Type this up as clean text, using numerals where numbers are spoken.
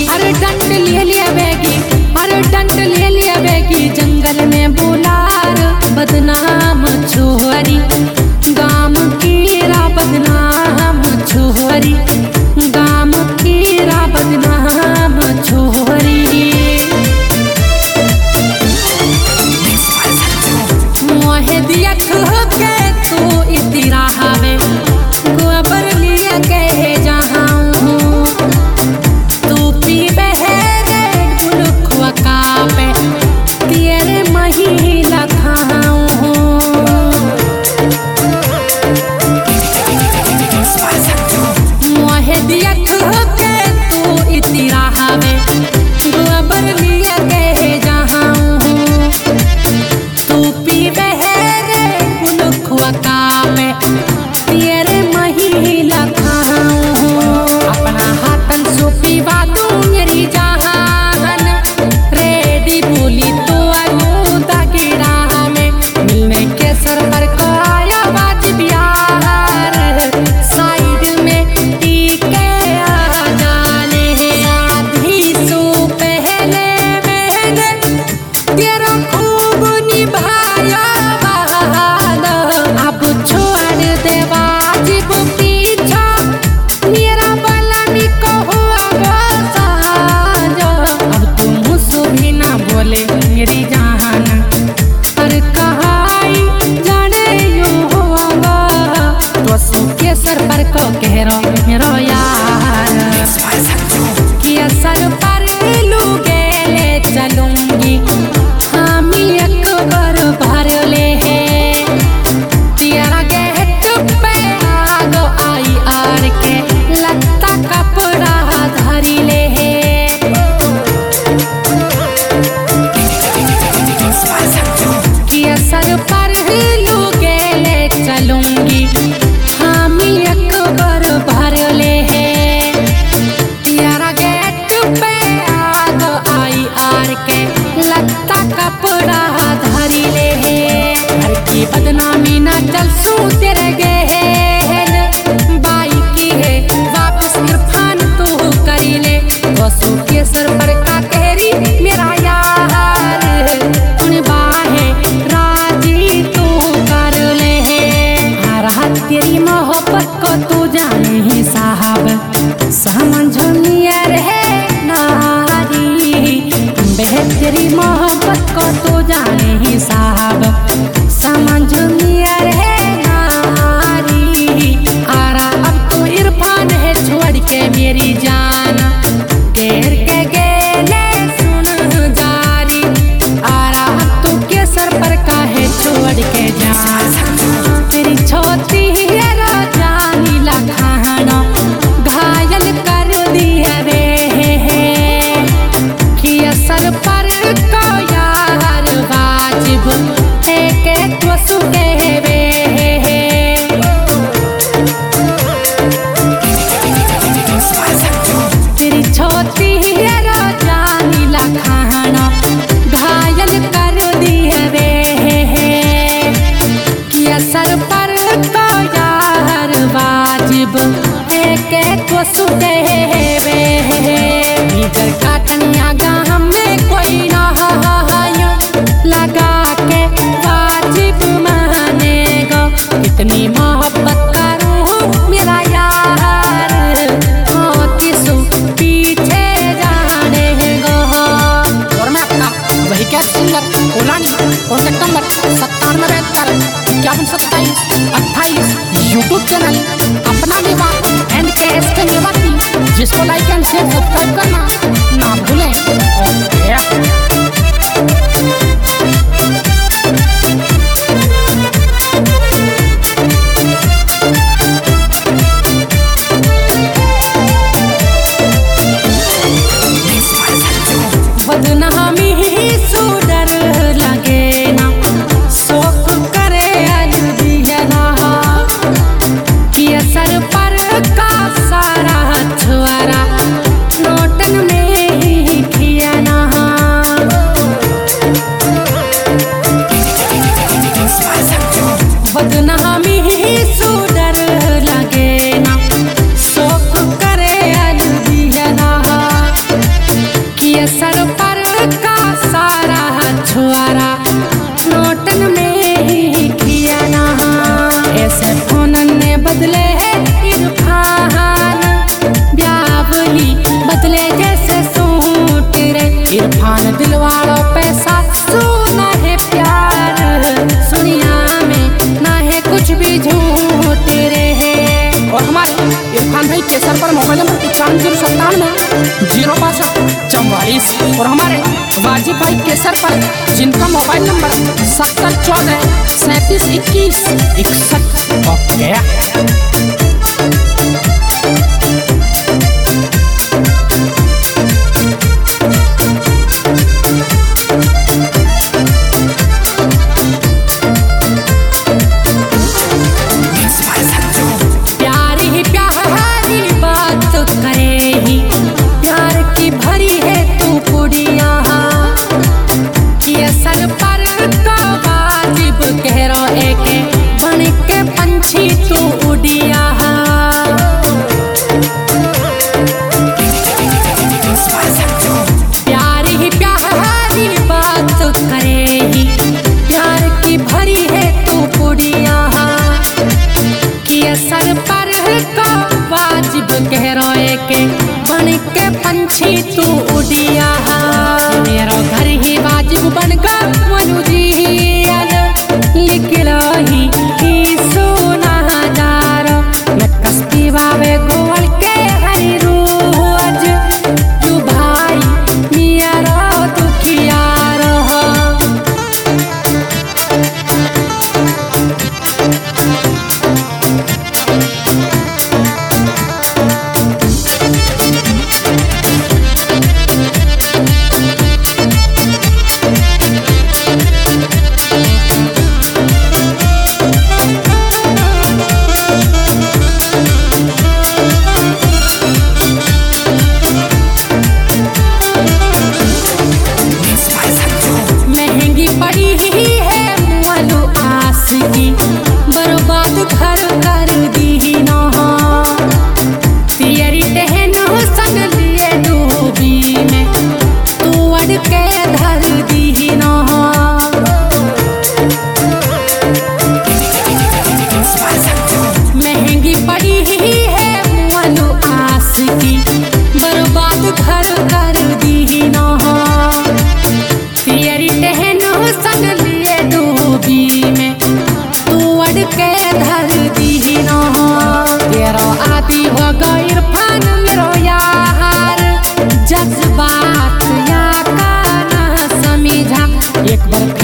अरे डंड ले लिया बेगी, अरे डंड ले लिया बेगी, जंगल में बुलार बदनाम छोरी, गाम कीरा बदनाम छोरी, गाम कीरा बदनाम छोरी। मोहे दिया के तू इतिरा हवे, गोबर लिया कहे जहाँ तू पीबे है रेड बुल खुआ पे, तेरे महिला खाऊं। मोहे दिया के तू इतिरा हवे, गोबर लिया कहे जहाँ तू पीबे है रेड बुल खुआ पे, तेरे महिला खाऊं। अपना हाथन सोपी बातू मेरी जहान, रेडी बोली तो अरूदा की राह में, मिलने के सर पर को आया बाज बिहार, साइड में टीके आ जाने आधी सो पहले मैंने तेरा खूब निभाया वादा, अब छोड़ दे वाजिब पीछा, मेरा बलानी को हुआ साजा। अब तुम मुझसे भी ना बोले मेरी जान, पर कहाई जाने यूं होगा, तो सू के सर पर को कह रो मेरो यार, कि असर पर लूगे ले चलूंगी, हामी अकबर भर ले है, तेरा गेट पे आगो आई आर के, लत्ता कपड़ा धरी ले है। कि असर पर लूगे ले चलूंगी, हामी अकबर भर ले है, तेरा गेट पे आगो आई आर के, लत्ता कपड़ा धरी ले है। घर की बदनामी ना चल सू तेरे गहन, बाई की है वापस इरफान तू करी ले, वसू के सर पर का तेरी मेरा यार, उन बाहे राजी तू कर ले है। हरा तेरी मोहब्बत को तू जाने ही साहब, समझनिया रहे नारी, बेहतरी मोहब्बत को तू जाने ही साहब, समझनिया रहे नारी। आरा अब तू इरफान है छोड़ के मेरी जान, घेर के गेले सुन जारी, आरा अब तू के सर पर का है छोड़ के जान, तेरी छोटी है राजानी लखाना, घायल कर दी है वे कि असर पर को यार वाजिब एक तो सुके वे। तेरी छोटी है राजानी लखाना, घायल कर दी है वे कि असर पर को यार वाजिब एक तो सुके वे। इधर काटनिया गाँव में कोई ना लगा के वाजिब मानेगा, कितनी मोहब्बत करूँ मेरा यार, किसु पीछे जाने गो। और मैं अपना वही क्या सिंगर ओलानी, कॉन्टेक्ट नंबर 9772 यूट्यूब चैनल अपना निवास एंड के एस के निवासी, जिसको लाइक एंड शेयर सब्सक्राइब करना ना भूलें। बदनामी सो डर लगे ना, शौक करे अलविदा, कि असर पर का सारा छुआरा, नोट ये सर पर का सारा छुआरा नोटन में ही किया ना। ऐसे फोन ने बदले है इरफान, ब्यावली बदले जैसे सूट रे। इरफान दिलवालों पैसा सुना है प्यार, सुनिया में ना है कुछ भी झूठ रे। और हमारे इरफान भाई केसर पर मोबाइल नंबर 95-097-062-44। और हमारे वाजिब भाई केसर पर जिनका मोबाइल नंबर 7014-372161। ओके पंछी तू उड़िया। प्यार ही प्यारी बात करेगी, प्यार की भरी है तू उड़िया। कि सर पर का वाजिब कह रोए के बन के पंछी तू उड़िया। मेरा घर ही वाजिब बन का मनुजियल लिख रही सोना हजारो। मैं कस्ती बाबे गोल के हरी रोज तू भाई मेरा दुखिया रहो। बर्बाद घर कर दी ना। तेरी टहन सन लिए डूबी में तू अड़ के धर दी ना। महंगी पड़ी है मुअलु आस की, बर्बाद घर कर दी ना। तेरी टहन सन लिए डूबी में के धर दी ना। तेरा आदि हो गया इरफान मेरो यार, जज्बात या का ना समझा। एक बार